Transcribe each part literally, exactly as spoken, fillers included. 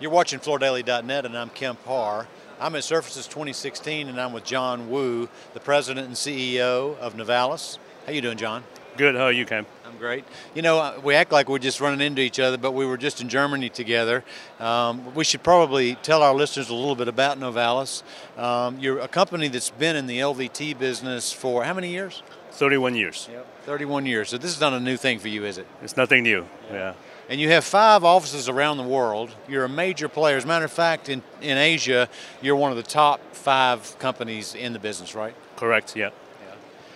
You're watching Floor Daily dot net, and I'm Kemp Harr. I'm at Surfaces twenty sixteen, and I'm with John Wu, the president and C E O of Novalis. How you doing, John? Good. How are you, Kemp? I'm great. You know, we act like we're just running into each other, but we were just in Germany together. Um, we should probably tell our listeners a little bit about Novalis. Um, you're a company that's been in the L V T business for how many years? thirty-one years. Yep. thirty-one years. So this is not a new thing for you, is it? It's nothing new. Yeah. yeah. And you have five offices around the world. You're a major player. As a matter of fact, in, in Asia, you're one of the top five companies in the business, right? Correct, yeah. yeah.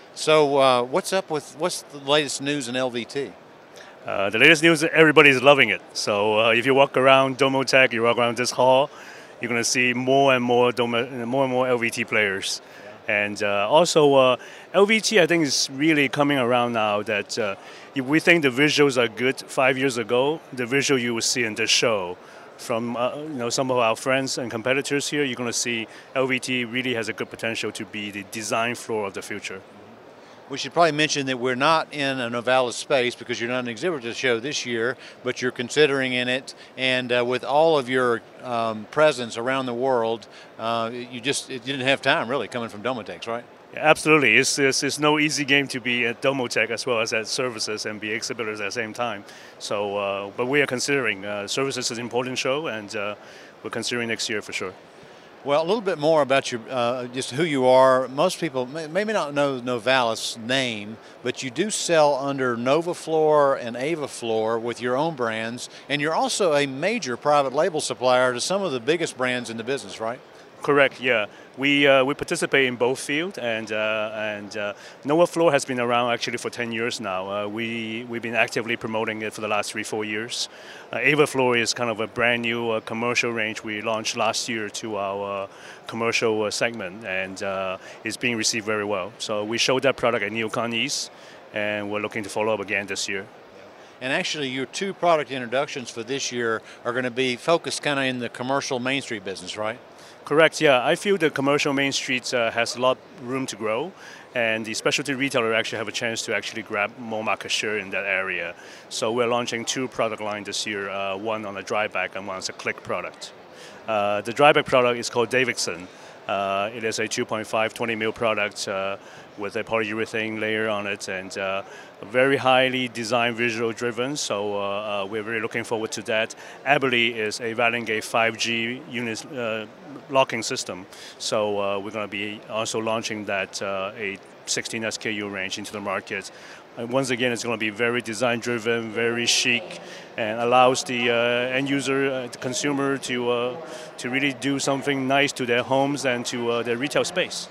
So uh, what's up with, what's the latest news in L V T? Uh, the latest news, everybody's loving it. So uh, if you walk around Domotech, you walk around this hall, you're going to see more and more, Domo, more and more L V T players. And uh, also, uh, L V T, I think, is really coming around now that uh, if we think the visuals are good five years ago, the visual you will see in this show from uh, you know, some of our friends and competitors here, you're going to see L V T really has a good potential to be the design floor of the future. We should probably mention that we're not in a Novalis space because you're not an exhibitor to show this year, but you're considering in it, and uh, with all of your um, presence around the world, uh, you just you didn't have time really coming from Domotech, right? Yeah, absolutely. It's, it's, it's no easy game to be at Domotech as well as at Surfaces and be exhibitors at the same time. So, uh, but we are considering uh, Surfaces is an important show, and uh, we're considering next year for sure. Well, a little bit more about your, uh, just who you are. Most people may, maybe not know Novalis' name, but you do sell under NovaFloor and AvaFloor with your own brands, and you're also a major private label supplier to some of the biggest brands in the business, right? Correct. Yeah, we uh, we participate in both fields, and uh, and uh, NovaFloor has been around actually for ten years now. Uh, we we've been actively promoting it for the last three four years. Uh, AvaFloor is kind of a brand new uh, commercial range we launched last year to our uh, commercial uh, segment, and uh, it's being received very well. So we showed that product at NeoCon East, and we're looking to follow up again this year. And actually, your two product introductions for this year are going to be focused kind of in the commercial Main Street business, right? Correct, yeah. I feel the commercial Main Street uh, has a lot of room to grow, and the specialty retailer actually have a chance to actually grab more market share in that area. So we're launching two product lines this year, uh, one on a dry bag and one as a click product. Uh, the dry bag product is called Davidson. Uh, it is a two point five twenty mil product uh, with a polyurethane layer on it, and uh, very highly design visual driven, so uh, uh, we're really looking forward to that. Aberley is a Valengate five G unit uh, locking system, so uh, we're going to be also launching that uh, a sixteen S K U range into the market. And once again, it's going to be very design driven, very chic, and allows the uh, end user, uh, the consumer, to uh, to really do something nice to their homes and to uh, their retail space.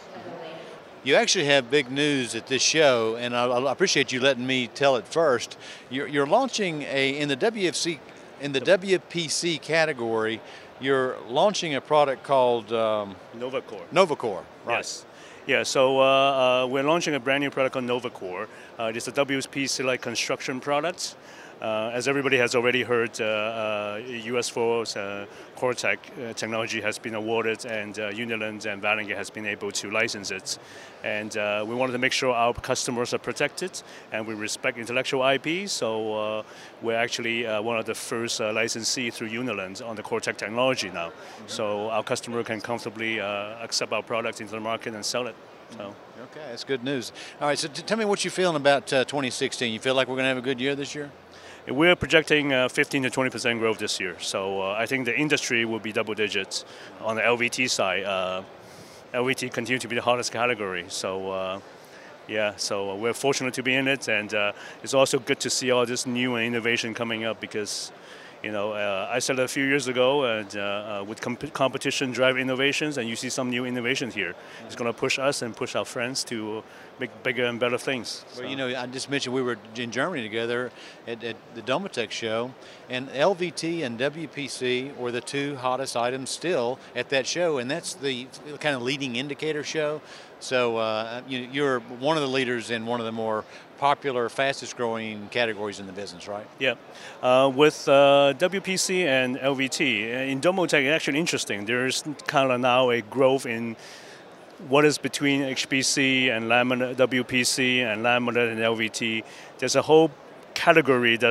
You actually have big news at this show, and I, I appreciate you letting me tell it first. You're, you're launching a in the W F C, in the W P C category. You're launching a product called um, NovaCore. NovaCore, right? Yes. Yeah, so uh, uh, we're launching a brand new product called NovaCore. Uh, it's a W P C-like construction product. Uh, as everybody has already heard, uh, uh, U S four's uh, CoreTech uh, technology has been awarded, and uh, Uniland and Valengate has been able to license it. And uh, we wanted to make sure our customers are protected, and we respect intellectual I P. So uh, we're actually uh, one of the first uh, licensee through Uniland on the CoreTech technology now. Mm-hmm. So our customer can comfortably uh, accept our product into the market and sell it. So. Okay, that's good news. All right, so t tell me what you're feeling about uh, twenty sixteen. You feel like we're going to have a good year this year? We're projecting uh, fifteen to twenty percent growth this year. So uh, I think the industry will be double digits. On the L V T side, uh, L V T continues to be the hottest category. So uh, yeah, so we're fortunate to be in it, and uh, it's also good to see all this new innovation coming up because, you know, uh, I said it a few years ago, and uh, uh, with comp competition drive innovations, and you see some new innovation here. It's going to push us and push our friends to make bigger and better things. Well, so. You know, I just mentioned we were in Germany together at, at the Domotech show, and L V T and W P C were the two hottest items still at that show, and that's the kind of leading indicator show. So uh, you, you're one of the leaders in one of the more popular, fastest growing categories in the business, right? Yeah. Uh, with uh, W P C and L V T, in Domotech, it's actually interesting. There's kind of now a growth in what is between H P C and laminate, W P C and laminate and L V T. There's a whole category that's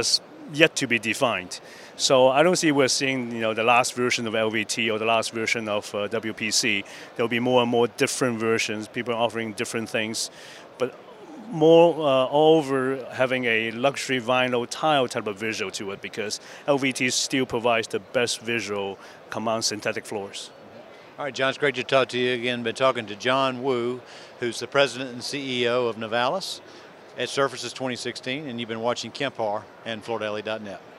yet to be defined. So I don't see we're seeing you know the last version of L V T or the last version of uh, W P C. There'll be more and more different versions, people offering different things, but more uh, over having a luxury vinyl tile type of visual to it, because L V T still provides the best visual command synthetic floors. All right, John, it's great to talk to you again. Been talking to John Wu, who's the president and C E O of Novalis at Surfaces twenty sixteen, and you've been watching Kemp Harr and Floor Daily dot net.